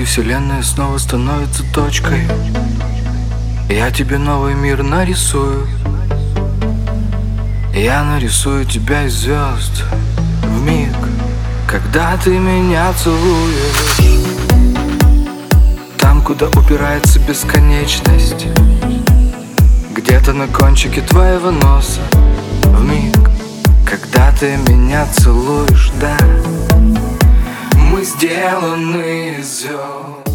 где вселенная снова становится точкой. Я тебе новый мир нарисую. Я нарисую тебя из звезд в миг, когда ты меня целуешь. Там, куда упирается бесконечность, где-то на кончике твоего носа, в миг, когда ты меня целуешь, да. Мы сделаны из звезд.